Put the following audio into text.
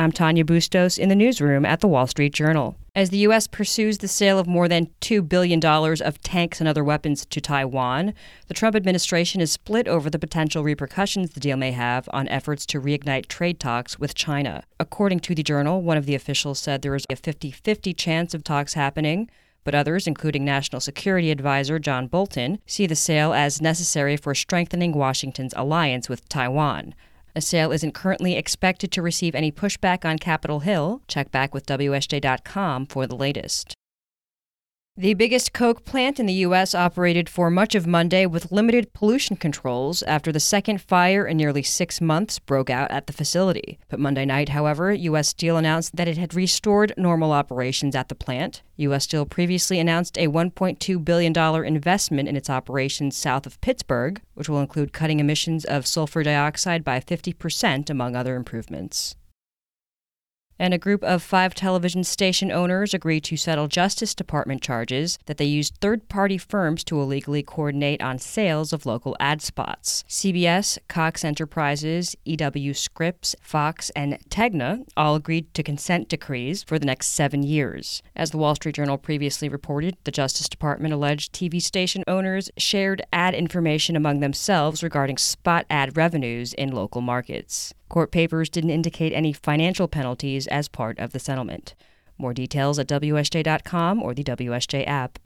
I'm Tanya Bustos in the newsroom at the Wall Street Journal. As the U.S. pursues the sale of more than $2 billion of tanks and other weapons to Taiwan, the Trump administration is split over the potential repercussions the deal may have on efforts to reignite trade talks with China. According to the Journal, one of the officials said there is a 50-50 chance of talks happening, but others, including National Security Advisor John Bolton, see the sale as necessary for strengthening Washington's alliance with Taiwan. A sale isn't currently expected to receive any pushback on Capitol Hill. Check back with WSJ.com for the latest. The biggest coke plant in the U.S. operated for much of Monday with limited pollution controls after the second fire in nearly 6 months broke out at the facility. But Monday night, however, U.S. Steel announced that it had restored normal operations at the plant. U.S. Steel previously announced a $1.2 billion investment in its operations south of Pittsburgh, which will include cutting emissions of sulfur dioxide by 50%, among other improvements. And a group of 5 television station owners agreed to settle Justice Department charges that they used third-party firms to illegally coordinate on sales of local ad spots. CBS, Cox Enterprises, EW Scripps, Fox, and Tegna all agreed to consent decrees for the next 7 years. As the Wall Street Journal previously reported, the Justice Department alleged TV station owners shared ad information among themselves regarding spot ad revenues in local markets. Court papers didn't indicate any financial penalties as part of the settlement. More details at WSJ.com or the WSJ app.